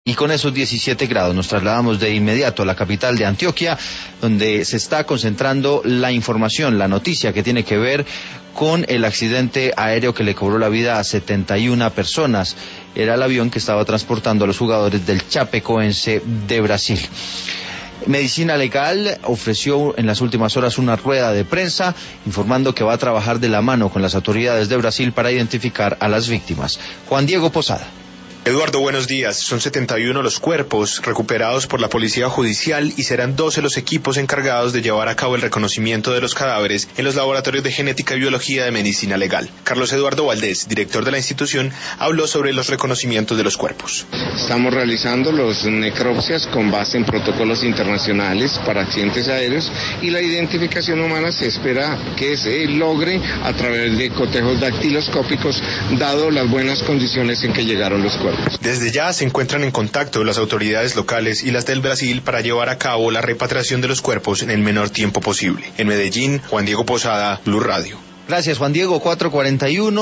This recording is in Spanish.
Y con esos 17 grados nos trasladamos de inmediato a la capital de Antioquia, donde se está concentrando la información, la noticia que tiene que ver con el accidente aéreo que le cobró la vida a 71 personas. Era el avión que estaba transportando a los jugadores del Chapecoense de Brasil. Medicina Legal ofreció en las últimas horas una rueda de prensa informando que va a trabajar de la mano con las autoridades de Brasil para identificar a las víctimas. Juan Diego Posada. Eduardo, buenos días. Son 71 los cuerpos recuperados por la Policía Judicial y serán 12 los equipos encargados de llevar a cabo el reconocimiento de los cadáveres en los laboratorios de genética y biología de Medicina Legal. Carlos Eduardo Valdés, director de la institución, habló sobre los reconocimientos de los cuerpos. Estamos realizando los necropsias con base en protocolos internacionales para accidentes aéreos y la identificación humana se espera que se logre a través de cotejos dactiloscópicos, dado las buenas condiciones en que llegaron los cuerpos. Desde ya se encuentran en contacto las autoridades locales y las del Brasil para llevar a cabo la repatriación de los cuerpos en el menor tiempo posible. En Medellín, Juan Diego Posada, Blue Radio. Gracias, Juan Diego. 4:41.